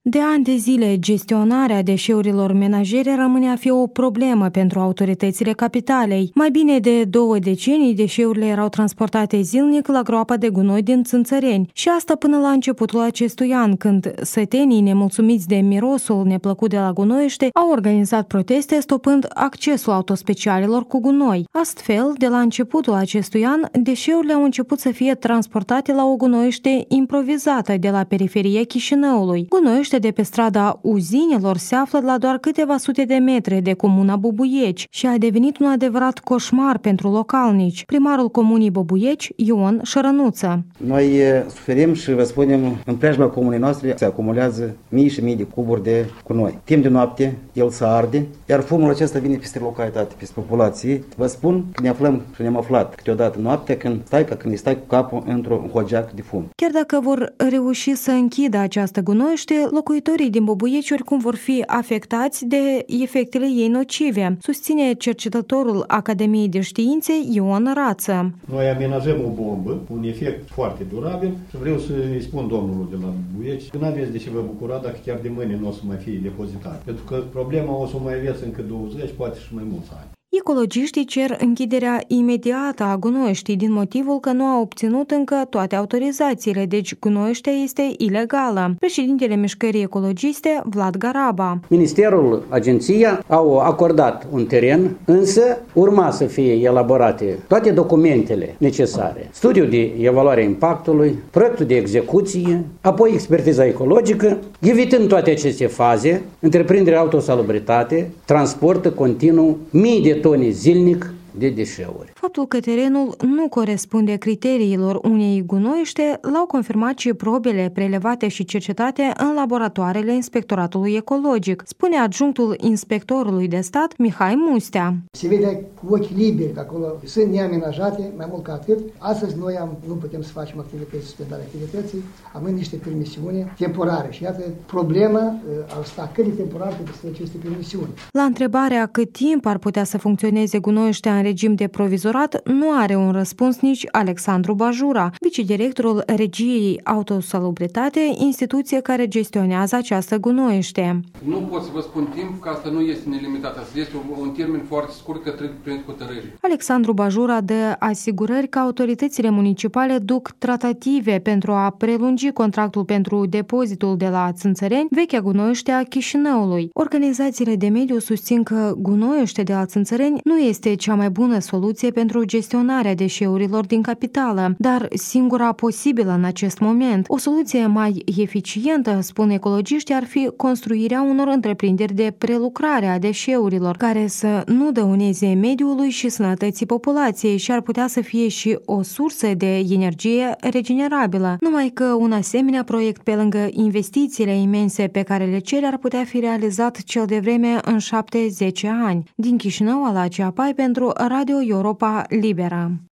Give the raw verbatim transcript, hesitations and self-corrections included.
De ani de zile, gestionarea deșeurilor menajere rămâne a fi o problemă pentru autoritățile capitalei. Mai bine de două decenii, deșeurile erau transportate zilnic la groapa de gunoi din Țânțăreni și asta până la începutul acestui an, când sătenii, nemulțumiți de mirosul neplăcut de la gunoiește, au organizat proteste stopând accesul autospecialelor cu gunoi. Astfel, de la începutul acestui an, deșeurile au început să fie transportate la o gunoiește improvizată de la periferia Chișinăului. Gunoiește de pe strada Uzinelor se află la doar câteva sute de metri de comuna Bobuieci și a devenit un adevărat coșmar pentru localnici. Primarul comunii Bobuieci, Ion Șărănuță. Noi suferim și vă spunem, în preajma comunei noastre se acumulează mii și mii de cuburi de gunoi. Timp de noapte, el se arde, iar fumul acesta vine peste localitate, peste populație. Vă spun că ne aflăm și ne-am aflat câteodată noaptea când stai ca când stai cu capul într-un hogeac de fum. Chiar dacă vor reuși să închidă această gunoiește, locuitorii din Bobuieci oricum vor fi afectați de efectele ei nocive, susține cercetătorul Academiei de Științe Ion Rață. Noi amenajăm o bombă, un efect foarte durabil și vreau să îi spun domnului de la Bobuieci că n-aveți de ce vă bucura dacă chiar de mâine nu o să mai fie depozitat. Pentru că problema o să o mai aveți încă douăzeci, poate și mai mulți ani. Ecologiștii cer închiderea imediată a gunoieștii din motivul că nu au obținut încă toate autorizațiile, deci gunoieștea este ilegală. Președintele Mișcării Ecologiste, Vlad Garaba. Ministerul, agenția au acordat un teren, însă urma să fie elaborate toate documentele necesare. Studiul de evaluare a impactului, proiectul de execuție, apoi expertiza ecologică, evitând toate aceste faze, întreprinderea autosalubritate transportă continuu mii de tone zilnic de deșeuri. Faptul că terenul nu corespunde criteriilor unei gunoiește l-au confirmat și probele prelevate și cercetate în laboratoarele Inspectoratului Ecologic, spune adjunctul inspectorului de stat Mihai Mustea. Se vede cu ochi liberi că acolo sunt neamenajate, mai mult ca atât. Astăzi noi am, nu putem să facem activități, suspendarea activității, având niște permisiuni temporare și iată problema al stacării temporare pentru aceste permisiuni. La întrebarea cât timp ar putea să funcționeze gunoieștea în regim de provizorat, nu are un răspuns nici Alexandru Bajura, vicedirectorul Regiei Autosalubritate, instituție care gestionează această gunoiește. Nu pot să vă spun timp, că asta nu este nelimitată, asta este un termen foarte scurt că trebuie prin hotărâri. Alexandru Bajura dă asigurări că autoritățile municipale duc tratative pentru a prelungi contractul pentru depozitul de la Țânțăreni, vechea gunoiește a Chișinăului. Organizațiile de mediu susțin că gunoiește de la Țânțăreni nu este cea mai bună soluție pentru gestionarea deșeurilor din capitală, dar singura posibilă în acest moment. O soluție mai eficientă, spun ecologiștii, ar fi construirea unor întreprinderi de prelucrare a deșeurilor, care să nu dăuneze mediului și sănătății populației și ar putea să fie și o sursă de energie regenerabilă. Numai că un asemenea proiect, pe lângă investițiile imense pe care le cere, ar putea fi realizat cel de vreme în șapte zece ani. Din Chișinău, Alacia Pai pentru Radio Europa Liberă.